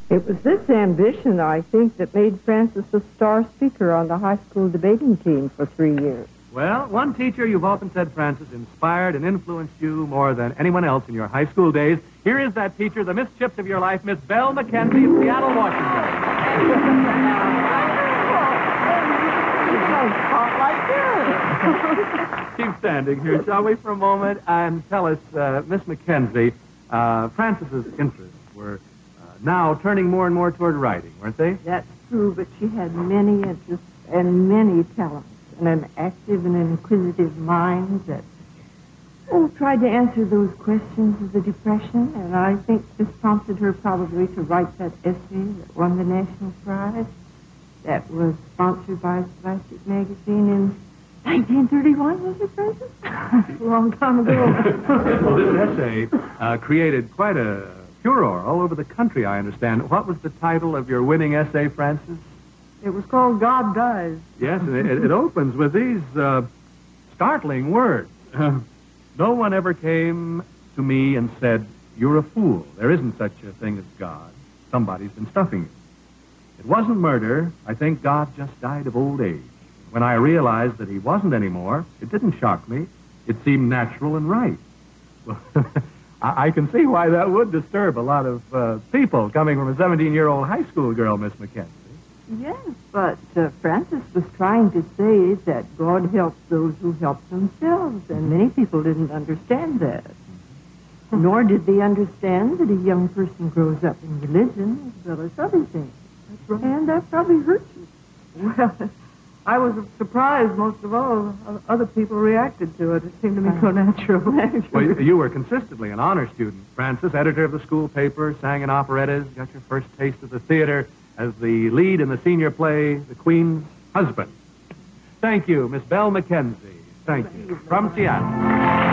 It was this ambition, I think, that made Francis a star speaker on the high school debating team for 3 years. Well, one teacher you've often said, Francis, inspired and influenced you more than anyone else in your high school days. Here is that teacher, the Miss Chips of your life, Miss Belle McKenzie of Seattle, Washington. Keep standing here, shall we, for a moment, and tell us, Miss McKenzie, Francis's interests were now turning more and more toward writing, weren't they? That's true, but she had many interests and many talents, and an active and inquisitive mind that tried to answer those questions of the Depression, and I think this prompted her probably to write that essay that won the national prize. That was sponsored by Scholastic Magazine in 1931, was it, Francis? A long time ago. Well, this essay created quite a furor all over the country, I understand. What was the title of your winning essay, Francis? It was called God Does. Yes, and it opens with these startling words. No one ever came to me and said, "You're a fool. There isn't such a thing as God. Somebody's been stuffing you." It wasn't murder. I think God just died of old age. When I realized that he wasn't anymore, it didn't shock me. It seemed natural and right. Well, I can see why that would disturb a lot of people coming from a 17-year-old high school girl, Miss McKenzie. Yes, but Francis was trying to say that God helps those who help themselves, and many people didn't understand that. Nor did they understand that a young person grows up in religion as well as other things. That's right. And that probably hurts you. Well, I was surprised most of all. Other people reacted to it. It seemed to me so natural. Well, you were consistently an honor student, Francis, editor of the school paper, sang in operettas, got your first taste of the theater as the lead in the senior play, The Queen's Husband. Thank you, Miss Belle McKenzie. Thank you. From Seattle.